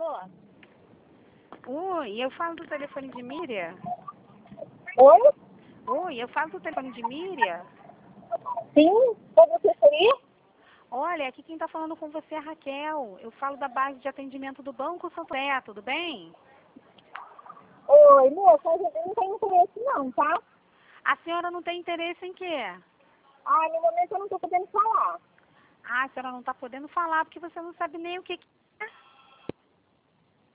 Alô? Oi, eu falo do telefone de Miriam. Oi? Oi, eu falo do telefone de Miriam. Sim? Como você seria? Olha, aqui quem está falando com você é a Raquel. Eu falo da base de atendimento do Banco Santo André, tudo bem? Oi, moça, a gente não tem interesse não, tá? A senhora não tem interesse em quê? Ah, no momento eu não tô podendo falar. Ah, a senhora não está podendo falar porque você não sabe nem o que